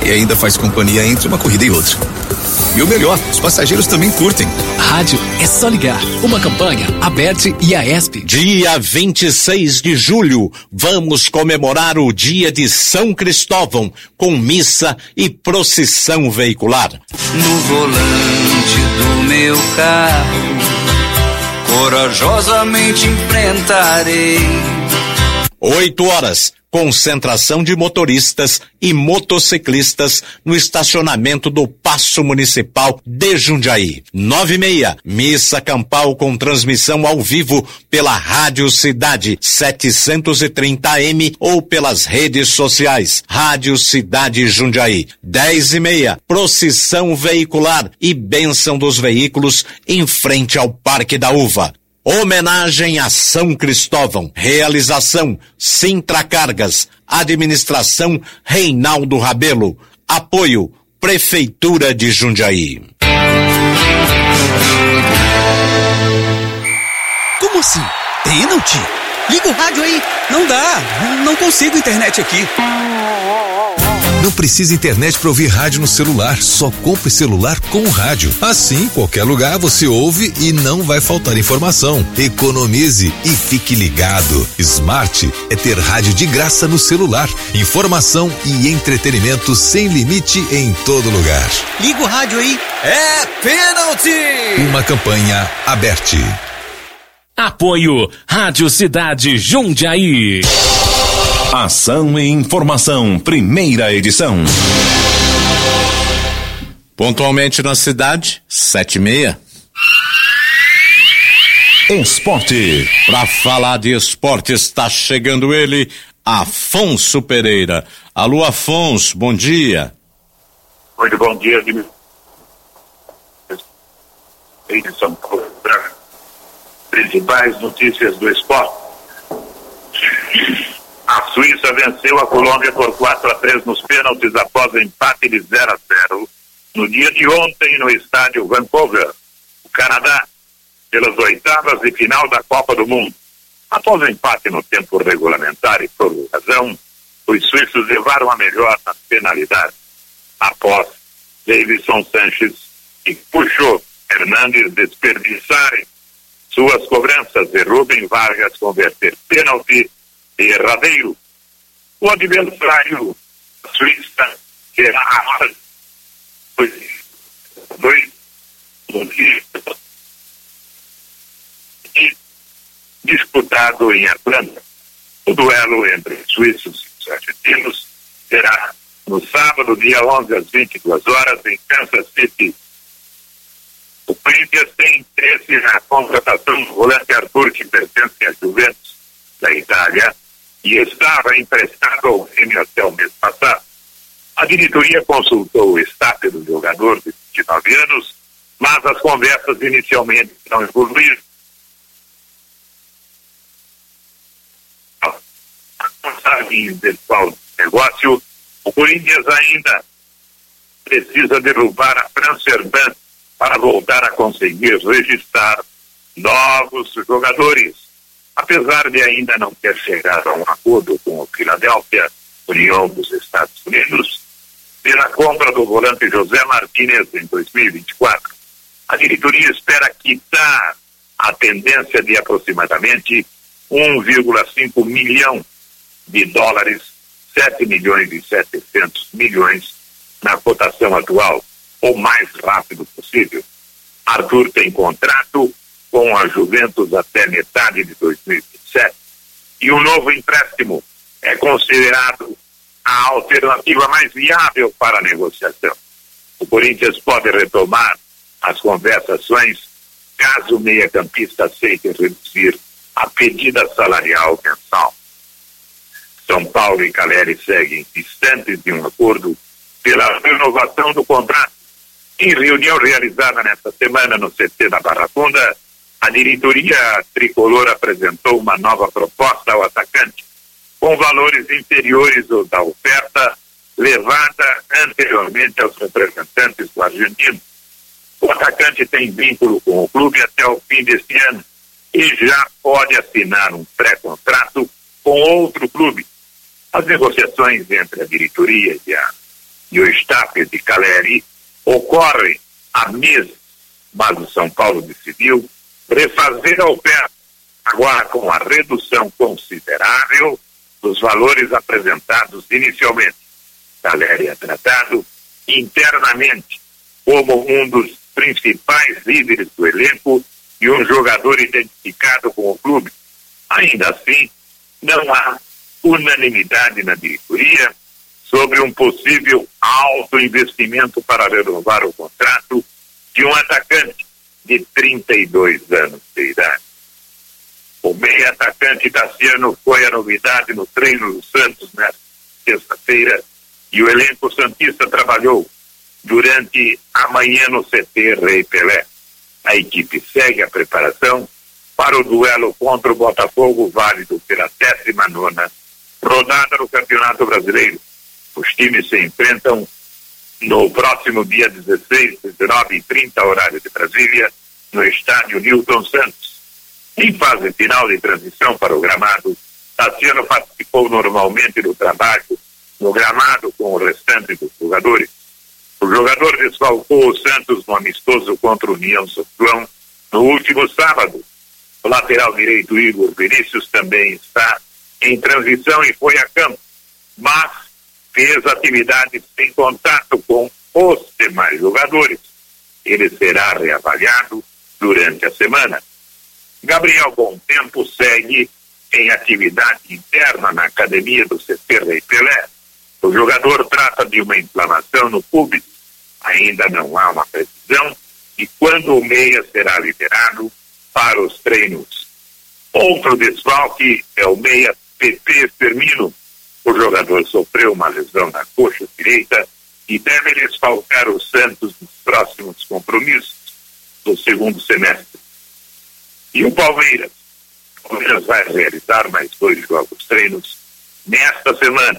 Q: E ainda faz companhia entre uma corrida e outra. E o melhor, os passageiros também curtem.
B: Rádio é só ligar. Uma campanha, Aberte e Aesp.
C: Dia vinte e seis de julho, vamos comemorar o dia de São Cristóvão, com missa e procissão veicular.
D: No volante do meu carro, corajosamente enfrentarei.
C: Oito horas, concentração de motoristas e motociclistas no estacionamento do Paço Municipal de Jundiaí. Nove e meia, missa campal com transmissão ao vivo pela Rádio Cidade setecentos e trinta A M ou pelas redes sociais. Rádio Cidade Jundiaí. Dez e meia, procissão veicular e bênção dos veículos em frente ao Parque da Uva. Homenagem a São Cristóvão. Realização Sintra Cargas. Administração Reinaldo Rabelo. Apoio Prefeitura de Jundiaí.
R: Como assim? Pênalti? Liga o rádio aí. Não dá. Não consigo internet aqui.
S: Não precisa internet para ouvir rádio no celular, só compre celular com rádio. Assim, qualquer lugar você ouve e não vai faltar informação. Economize e fique ligado. Smart é ter rádio de graça no celular, informação e entretenimento sem limite em todo lugar.
R: Liga o rádio aí. É pênalti!
S: Uma campanha Aberte.
T: Apoio Rádio Cidade Jundiaí.
G: Ação e informação, primeira edição.
C: Pontualmente na cidade, sete e meia.
G: Esporte.
C: Para falar de esporte, está chegando ele, Afonso Pereira. Alô, Afonso, bom dia.
A: Muito bom dia, São Paulo. Principais notícias do esporte. A Suíça venceu a Colômbia por quatro a três nos pênaltis após empate de zero a zero no dia de ontem no estádio Vancouver. O Canadá, pelas oitavas de final da Copa do Mundo. Após o empate no tempo regulamentar e prorrogação, os suíços levaram a melhor nas penalidades. Após Davidson Sanches e puxou Hernandes desperdiçarem suas cobranças e Rubem Vargas converter pênalti e Radeiro. O adversário da Suíça será a dois, dois, dois e disputado em Atlanta. O duelo entre suíços e os argentinos será no sábado, dia onze, às vinte e duas horas, em Kansas City. O Corinthians tem interesse na contratação do volante Arthur, que pertence à Juventus da Itália e estava emprestado ao Grêmio até o mês passado. A diretoria consultou o status do jogador de vinte e nove anos, mas as conversas inicialmente não evoluíram. Em eventual negócio, o Corinthians ainda precisa derrubar a Transferban para voltar a conseguir registrar novos jogadores. Apesar de ainda não ter chegado a um acordo com o Philadelphia União dos Estados Unidos pela compra do volante José Martínez em dois mil e vinte e quatro, a diretoria espera quitar a tendência de aproximadamente um vírgula cinco milhão de dólares, sete milhões e setecentos milhões na cotação atual, o mais rápido possível. Arthur tem contrato com a Juventus até metade de dois mil e vinte e sete e o novo empréstimo é considerado a alternativa mais viável para a negociação. O Corinthians pode retomar as conversações caso o meia-campista aceite reduzir a pedida salarial mensal. São Paulo e Caleri seguem distantes de um acordo pela renovação do contrato. Em reunião realizada nesta semana no C T da Barra Funda, a diretoria tricolor apresentou uma nova proposta ao atacante, com valores inferiores aos da oferta levada anteriormente aos representantes do argentino. O atacante tem vínculo com o clube até o fim deste ano e já pode assinar um pré-contrato com outro clube. As negociações entre a diretoria e a e o staff de Caleri ocorrem há meses, mas o São Paulo decidiu refazer a oferta, agora com a redução considerável dos valores apresentados inicialmente. Caleri é tratado internamente como um dos principais líderes do elenco e um jogador identificado com o clube. Ainda assim, não há unanimidade na diretoria sobre um possível alto investimento para renovar o contrato de um atacante de trinta e dois anos de idade. O meio atacante Tassiano foi a novidade no treino do Santos nesta sexta-feira e o elenco santista trabalhou durante a manhã no C T Rei Pelé. A equipe segue a preparação para o duelo contra o Botafogo, válido pela décima nona rodada do Campeonato Brasileiro. Os times se enfrentam no próximo dia dezesseis, dezenove e trinta, horário de Brasília, no estádio Newton Santos. Em fase final de transição para o gramado, Tassiano participou normalmente do trabalho no gramado com o restante dos jogadores. O jogador desfalcou o Santos no amistoso contra o União São João no último sábado. O lateral direito Igor Vinícius também está em transição e foi a campo, mas fez atividades sem contato com os demais jogadores. Ele será reavaliado durante a semana. Gabriel Bom Tempo segue em atividade interna na academia do C T Rei Pelé. O jogador trata de uma inflamação no público. Ainda não há uma precisão de quando o meia será liberado para os treinos. Outro desfalque é o meia P P Firmino. O jogador sofreu uma lesão na coxa direita e deve desfalcar o Santos nos próximos compromissos do segundo semestre. E o Palmeiras? O Palmeiras vai realizar mais dois jogos treinos nesta semana.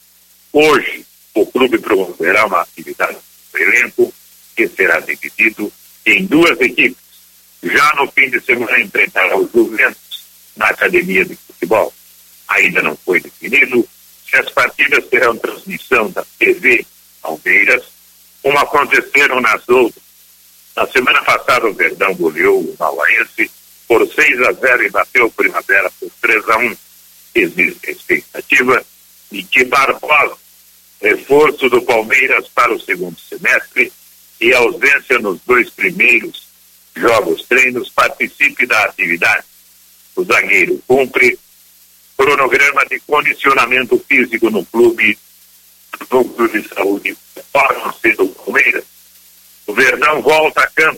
A: Hoje, o clube promoverá uma atividade do elenco que será dividido em duas equipes. Já no fim de semana enfrentará o Juventus na academia de futebol. Ainda não foi definido se as partidas terão transmissão da T V Palmeiras, como aconteceram nas outras. Na semana passada, o Verdão goleou o Mauaense por seis a zero e bateu o Primavera por três a um. Existe a expectativa de que Barbosa, reforço do Palmeiras para o segundo semestre e ausência nos dois primeiros jogos treinos, participe da atividade. O zagueiro cumpre cronograma de condicionamento físico no clube do Clube de Saúde Forma-se do Palmeiras. O Verdão volta a campo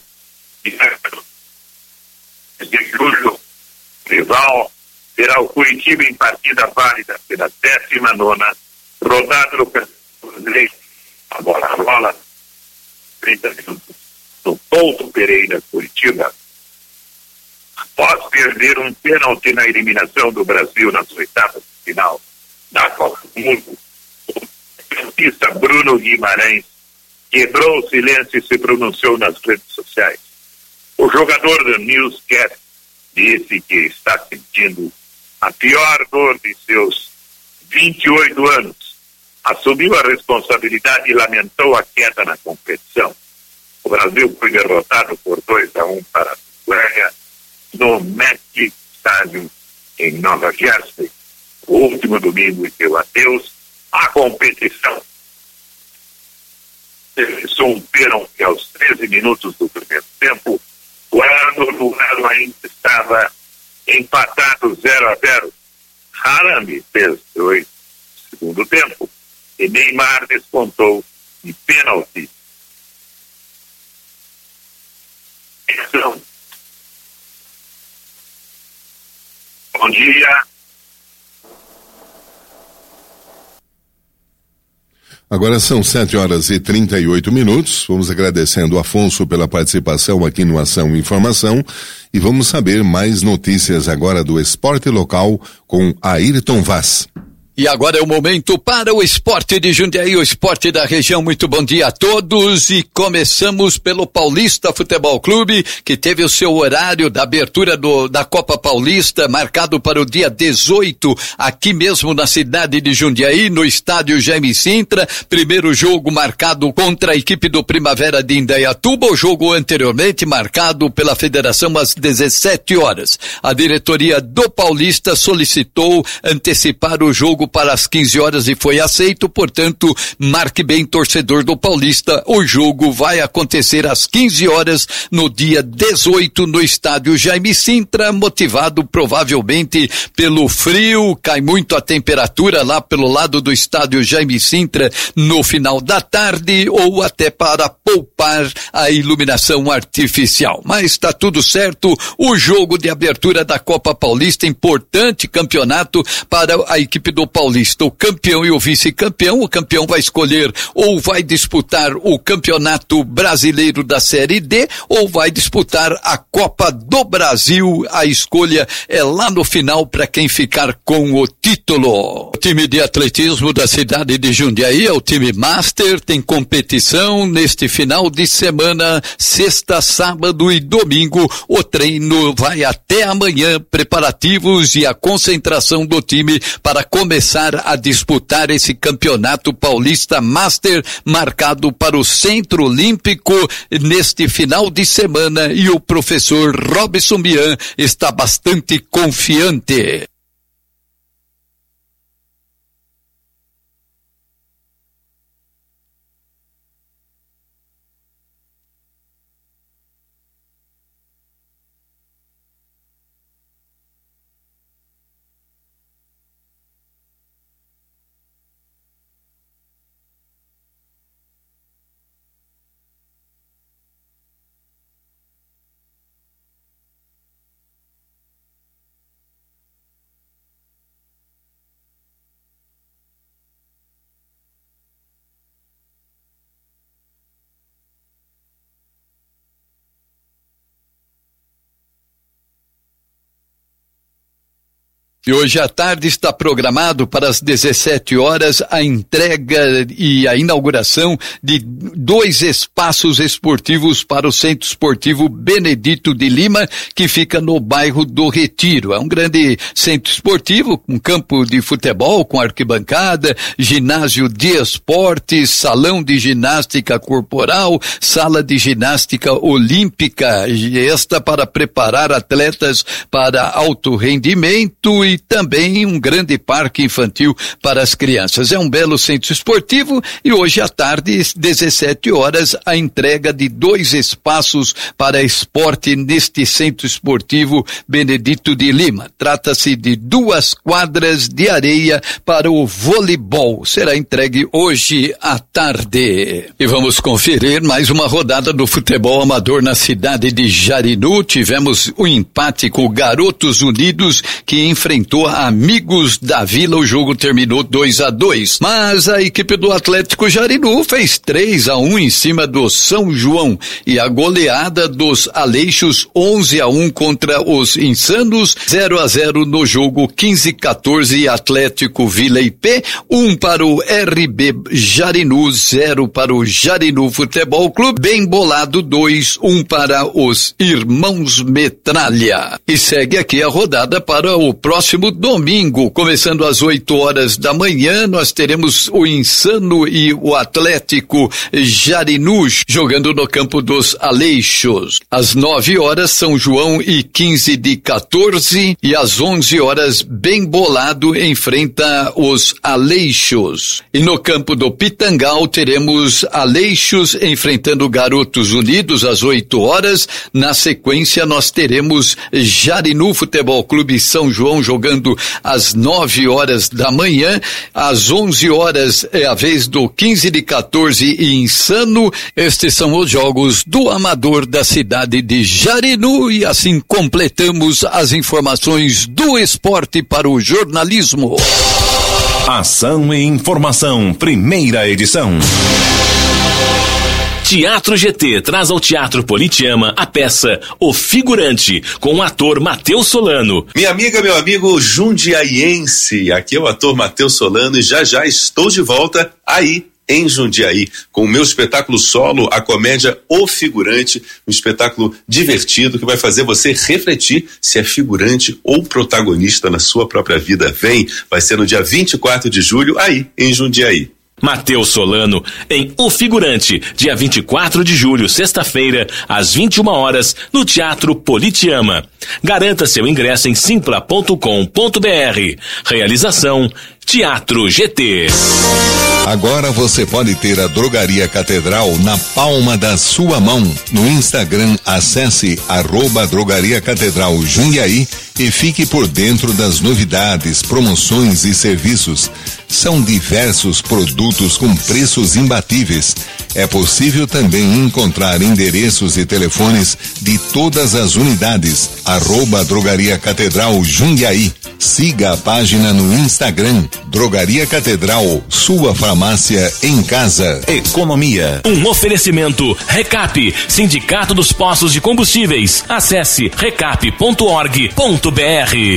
A: de julho. O rival será o Curitiba em partida válida pela décima nona rodada do Campeonato Brasileiro. A bola rola trinta minutos no Couto Pereira, Curitiba. Após perder um pênalti na eliminação do Brasil nas oitavas de final da Copa do Mundo, o campista Bruno Guimarães quebrou o silêncio e se pronunciou nas redes sociais. O jogador do Newscast disse que está sentindo a pior dor de seus vinte e oito anos. Assumiu a responsabilidade e lamentou a queda na competição. O Brasil foi derrotado por dois a um para a Suécia no Met Stadium em Nova Jersey. O último domingo e deu adeus à competição. Começou um pênalti aos treze minutos do primeiro tempo, quando o duelo ainda estava empatado zero a zero. Haaland fez dois no segundo tempo e Neymar descontou de pênalti. Então, bom dia.
H: Agora são sete horas e trinta e oito minutos. Vamos agradecendo o Afonso pela participação aqui no Ação e Informação e vamos saber mais notícias agora do esporte local com Ayrton Vaz.
U: E agora é o momento para o esporte de Jundiaí, o esporte da região. Muito bom dia a todos e começamos pelo Paulista Futebol Clube, que teve o seu horário da abertura do, da Copa Paulista marcado para o dia dezoito, aqui mesmo na cidade de Jundiaí, no estádio Jaime Sintra. Primeiro jogo marcado contra a equipe do Primavera de Indaiatuba, o jogo anteriormente marcado pela federação às dezessete horas. A diretoria do Paulista solicitou antecipar o jogo para as quinze horas e foi aceito, portanto, marque bem, torcedor do Paulista, o jogo vai acontecer às quinze horas no dia dezoito no estádio Jaime Sintra, motivado provavelmente pelo frio, cai muito a temperatura lá pelo lado do estádio Jaime Sintra no final da tarde ou até para poupar a iluminação artificial. Mas está tudo certo, o jogo de abertura da Copa Paulista, importante campeonato para a equipe do Paulista, o campeão e o vice-campeão. O campeão vai escolher ou vai disputar o Campeonato Brasileiro da Série D ou vai disputar a Copa do Brasil. A escolha é lá no final para quem ficar com o título. O time de atletismo da cidade de Jundiaí é o time Master, tem competição neste final de semana, sexta, sábado e domingo. O treino vai até amanhã, preparativos e a concentração do time para começar a disputar esse campeonato paulista Master, marcado para o Centro Olímpico neste final de semana, e o professor Robson Mian está bastante confiante. E hoje à tarde está programado para as dezessete horas a entrega e a inauguração de dois espaços esportivos para o Centro Esportivo Benedito de Lima, que fica no bairro do Retiro. É um grande centro esportivo, com campo de futebol, com arquibancada, ginásio de esportes, salão de ginástica corporal, sala de ginástica olímpica, e esta para preparar atletas para alto rendimento, e também um grande parque infantil para as crianças. É um belo centro esportivo e hoje à tarde, dezessete horas, a entrega de dois espaços para esporte neste centro esportivo Benedito de Lima. Trata-se de duas quadras de areia para o voleibol. Será entregue hoje à tarde. E vamos conferir mais uma rodada do futebol amador na cidade de Jarinu. Tivemos um empate com o Garotos Unidos, que enfrentou a Amigos da Vila. O jogo terminou dois a dois, mas a equipe do Atlético Jarinu fez três a um em cima do São João, e a goleada dos Aleixos onze a um contra os Insanos, zero a zero no jogo. Quinze a quatorze Atlético Vila I P, um para o R B Jarinu, zero para o Jarinu Futebol Clube. Bem bolado, dois, um para os Irmãos Metralha. E segue aqui a rodada para o próximo domingo, começando às oito horas da manhã, nós teremos o Insano e o Atlético Jarinu jogando no campo dos Aleixos. Às nove horas, São João e quinze de quatorze, e às onze horas, Bem Bolado enfrenta os Aleixos. E no campo do Pitangal, teremos Aleixos enfrentando Garotos Unidos às oito horas. Na sequência, nós teremos Jarinu Futebol Clube São João jogando às nove horas da manhã. Às onze horas é a vez do quinze de quatorze e Insano. Estes são os jogos do amador da cidade de Jarinu, e assim completamos as informações do esporte para o jornalismo.
G: Ação e informação, primeira edição.
T: Teatro G T traz ao Teatro Politeama a peça O Figurante, com o ator Matheus Solano.
E: Minha amiga, meu amigo jundiaiense, aqui é o ator Matheus Solano e já já estou de volta aí em Jundiaí, com o meu espetáculo solo, a comédia O Figurante, um espetáculo divertido que vai fazer você refletir se é figurante ou protagonista na sua própria vida. Vem, vai ser no dia vinte e quatro de julho, aí em Jundiaí.
T: Matheus Solano em O Figurante, dia vinte e quatro de julho, sexta-feira, às vinte e uma horas, no Teatro Politeama. Garanta seu ingresso em simpla ponto com ponto br. Realização Teatro G T.
H: Agora você pode ter a Drogaria Catedral na palma da sua mão. No Instagram, acesse arroba Drogaria Catedral Jundiaí e fique por dentro das novidades, promoções e serviços. São diversos produtos com preços imbatíveis. É possível também encontrar endereços e telefones de todas as unidades. Arroba Drogaria Catedral Jundiaí. Siga a página no Instagram, Drogaria Catedral, sua farmácia em casa.
T: Economia. Um oferecimento Recap, Sindicato dos Postos de Combustíveis. Acesse recap ponto org ponto br.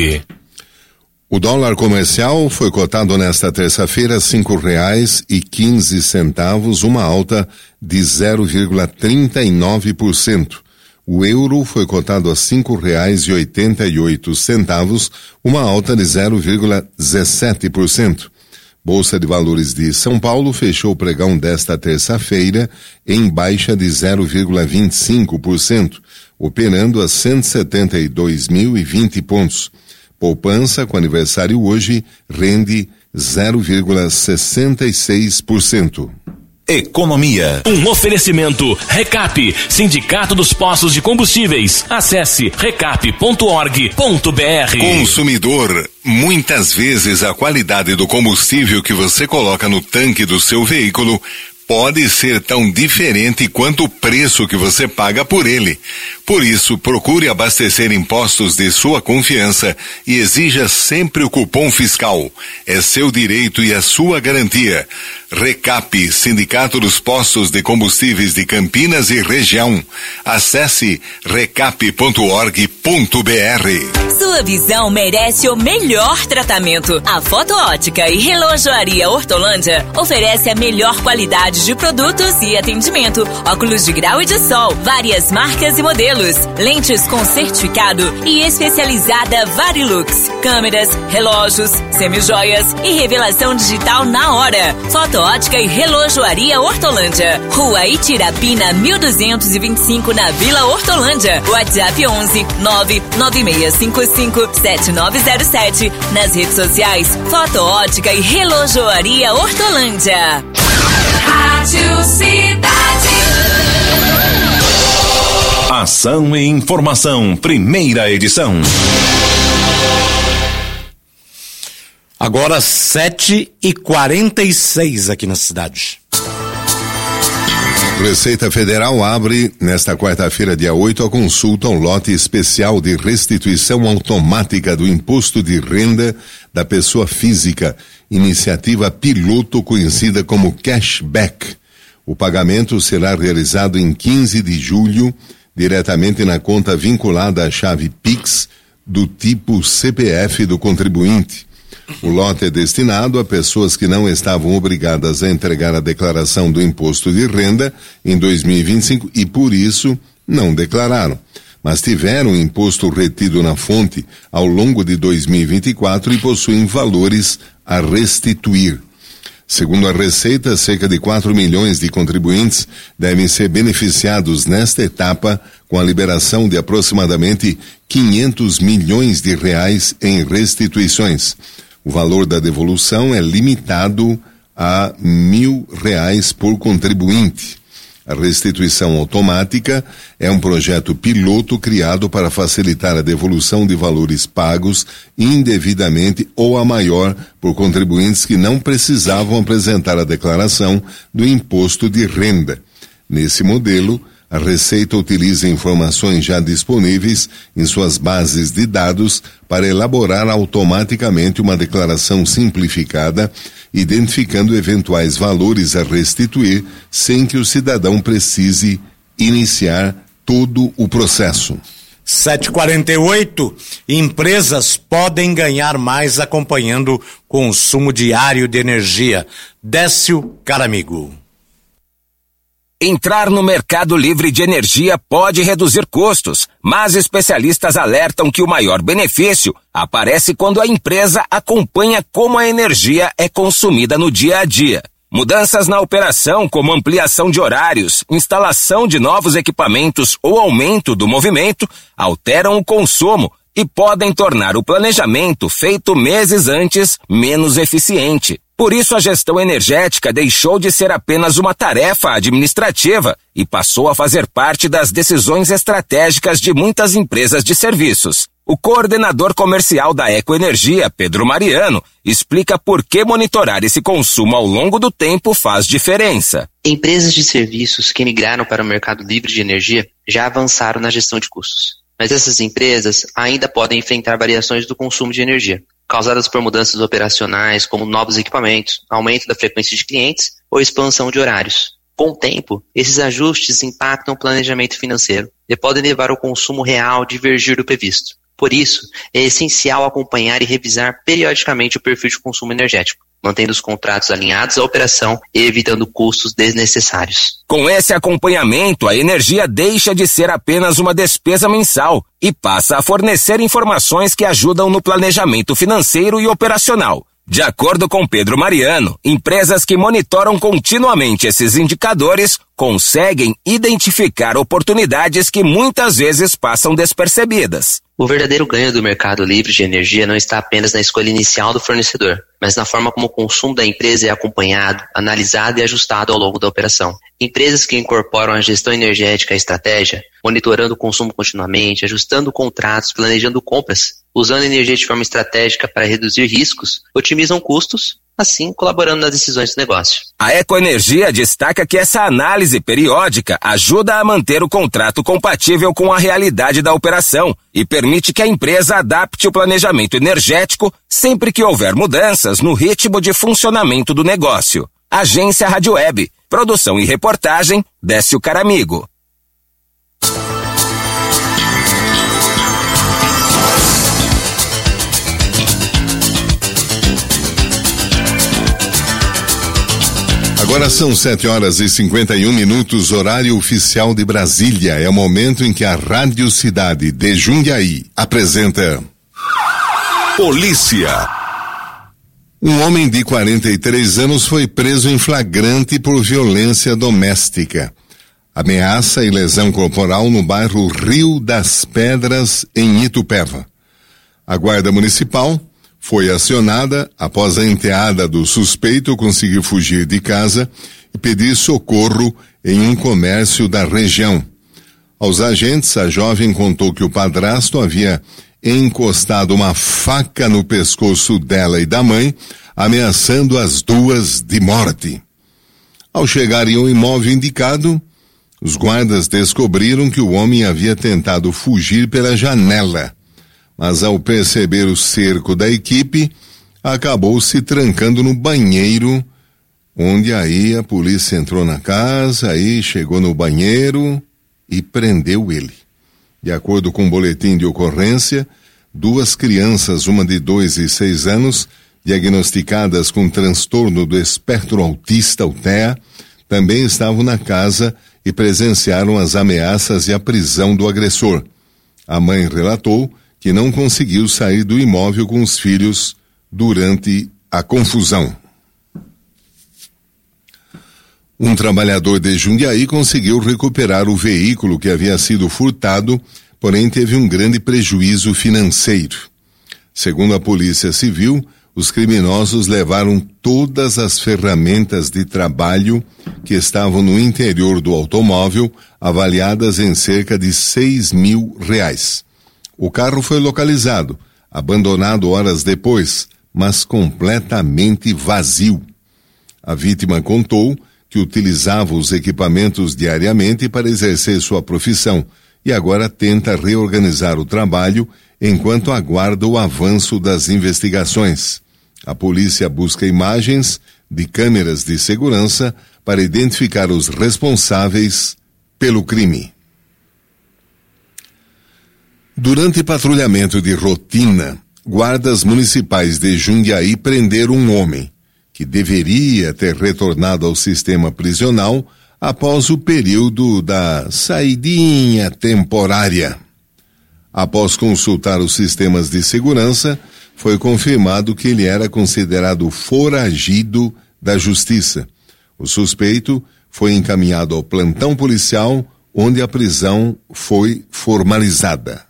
H: O dólar comercial foi cotado nesta terça-feira a cinco reais e quinze centavos, uma alta de zero vírgula trinta e nove por cento. O euro foi cotado a cinco reais e oitenta e oito centavos, uma alta de zero vírgula dezessete por cento. Bolsa de Valores de São Paulo fechou o pregão desta terça-feira em baixa de zero vírgula vinte e cinco por cento, operando a cento e setenta e dois mil e vinte pontos. Poupança, com aniversário hoje, rende zero vírgula sessenta e seis por cento.
T: Economia. Um oferecimento Recap, Sindicato dos Postos de Combustíveis. Acesse recap ponto org ponto br.
H: Consumidor, muitas vezes a qualidade do combustível que você coloca no tanque do seu veículo pode ser tão diferente quanto o preço que você paga por ele. Por isso, procure abastecer em postos de sua confiança e exija sempre o cupom fiscal. É seu direito e a sua garantia. Recap, Sindicato dos Postos de Combustíveis de Campinas e Região. Acesse recap ponto org ponto br.
V: Sua visão merece o melhor tratamento. A Foto Ótica e Relojoaria Hortolândia oferece a melhor qualidade de produtos e atendimento. Óculos de grau e de sol, várias marcas e modelos, lentes com certificado e especializada Varilux, câmeras, relógios, semijoias e revelação digital na hora. Foto Ótica e Relojoaria Hortolândia, Rua Itirapina mil duzentos e vinte e cinco, na Vila Hortolândia. WhatsApp onze nove nove seis cinco cinco sete nove zero sete. Nas redes sociais, Foto Ótica e Relojoaria Hortolândia.
F: Rádio Cidade.
G: Ação e informação, primeira edição.
W: Agora sete e quarenta e seis aqui na cidade.
H: Receita Federal abre, nesta quarta-feira, dia oito, a consulta ao lote especial de restituição automática do imposto de renda da pessoa física, iniciativa piloto conhecida como Cashback. O pagamento será realizado em quinze de julho, diretamente na conta vinculada à chave Pix do tipo C P F do contribuinte. O lote é destinado a pessoas que não estavam obrigadas a entregar a declaração do imposto de renda em dois mil e vinte e cinco e, por isso, não declararam, mas tiveram imposto retido na fonte ao longo de dois mil e vinte e quatro e possuem valores a restituir. Segundo a Receita, cerca de quatro milhões de contribuintes devem ser beneficiados nesta etapa com a liberação de aproximadamente quinhentos milhões de reais em restituições. O valor da devolução é limitado a mil reais por contribuinte. A restituição automática é um projeto piloto criado para facilitar a devolução de valores pagos indevidamente ou a maior por contribuintes que não precisavam apresentar a declaração do imposto de renda. Nesse modelo, a Receita utiliza informações já disponíveis em suas bases de dados para elaborar automaticamente uma declaração simplificada, identificando eventuais valores a restituir sem que o cidadão precise iniciar todo o processo.
C: sete e quarenta e oito, empresas podem ganhar mais acompanhando o consumo diário de energia. Décio Caramigo.
I: Entrar no mercado livre de energia pode reduzir custos, mas especialistas alertam que o maior benefício aparece quando a empresa acompanha como a energia é consumida no dia a dia. Mudanças na operação, como ampliação de horários, instalação de novos equipamentos ou aumento do movimento, alteram o consumo e podem tornar o planejamento feito meses antes menos eficiente. Por isso, a gestão energética deixou de ser apenas uma tarefa administrativa e passou a fazer parte das decisões estratégicas de muitas empresas de serviços. O coordenador comercial da Ecoenergia, Pedro Mariano, explica por que monitorar esse consumo ao longo do tempo faz diferença.
J: Empresas de serviços que migraram para o mercado livre de energia já avançaram na gestão de custos. Mas essas empresas ainda podem enfrentar variações do consumo de energia, causadas por mudanças operacionais como novos equipamentos, aumento da frequência de clientes ou expansão de horários. Com o tempo, esses ajustes impactam o planejamento financeiro e podem levar o consumo real a divergir do previsto. Por isso, é essencial acompanhar e revisar periodicamente o perfil de consumo energético, mantendo os contratos alinhados à operação e evitando custos desnecessários.
I: Com esse acompanhamento, a energia deixa de ser apenas uma despesa mensal e passa a fornecer informações que ajudam no planejamento financeiro e operacional. De acordo com Pedro Mariano, empresas que monitoram continuamente esses indicadores conseguem identificar oportunidades que muitas vezes passam despercebidas.
J: O verdadeiro ganho do mercado livre de energia não está apenas na escolha inicial do fornecedor, mas na forma como o consumo da empresa é acompanhado, analisado e ajustado ao longo da operação. Empresas que incorporam a gestão energética à estratégia, monitorando o consumo continuamente, ajustando contratos, planejando compras, usando a energia de forma estratégica para reduzir riscos, otimizam custos, assim colaborando nas decisões do negócio.
I: A Ecoenergia destaca que essa análise periódica ajuda a manter o contrato compatível com a realidade da operação e permite que a empresa adapte o planejamento energético sempre que houver mudanças no ritmo de funcionamento do negócio. Agência Rádio Web, produção e reportagem, Décio Caramigo.
H: Agora são sete horas e cinquenta e um minutos, horário oficial de Brasília. É o momento em que a Rádio Cidade de Jundiaí apresenta
G: Polícia.
H: Um homem de quarenta e três anos foi preso em flagrante por violência doméstica, ameaça e lesão corporal no bairro Rio das Pedras, em Itupeva. A Guarda Municipal foi acionada após a enteada do suspeito conseguir fugir de casa e pedir socorro em um comércio da região. Aos agentes, a jovem contou que o padrasto havia encostado uma faca no pescoço dela e da mãe, ameaçando as duas de morte. Ao chegarem ao imóvel indicado, os guardas descobriram que o homem havia tentado fugir pela janela, mas ao perceber o cerco da equipe, acabou se trancando no banheiro, onde aí a polícia entrou na casa, aí chegou no banheiro e prendeu ele. De acordo com o boletim de ocorrência, duas crianças, uma de dois e seis anos, diagnosticadas com transtorno do espectro autista, o T E A, também estavam na casa e presenciaram as ameaças e a prisão do agressor. A mãe relatou que não conseguiu sair do imóvel com os filhos durante a confusão. Um trabalhador de Jundiaí conseguiu recuperar o veículo que havia sido furtado, porém teve um grande prejuízo financeiro. Segundo a Polícia Civil, os criminosos levaram todas as ferramentas de trabalho que estavam no interior do automóvel, avaliadas em cerca de seis mil reais. O carro foi localizado, abandonado horas depois, mas completamente vazio. A vítima contou que utilizava os equipamentos diariamente para exercer sua profissão e agora tenta reorganizar o trabalho enquanto aguarda o avanço das investigações. A polícia busca imagens de câmeras de segurança para identificar os responsáveis pelo crime. Durante patrulhamento de rotina, guardas municipais de Jundiaí prenderam um homem que deveria ter retornado ao sistema prisional após o período da saidinha temporária. Após consultar os sistemas de segurança, foi confirmado que ele era considerado foragido da justiça. O suspeito foi encaminhado ao plantão policial, onde a prisão foi formalizada.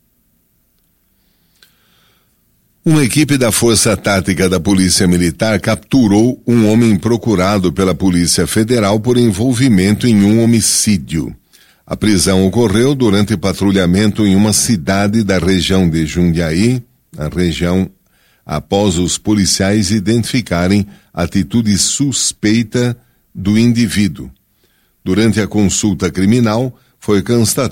H: Uma equipe da Força Tática da Polícia Militar capturou um homem procurado pela Polícia Federal por envolvimento em um homicídio. A prisão ocorreu durante patrulhamento em uma cidade da região de Jundiaí, na região, após os policiais identificarem atitude suspeita do indivíduo. Durante a consulta criminal, foi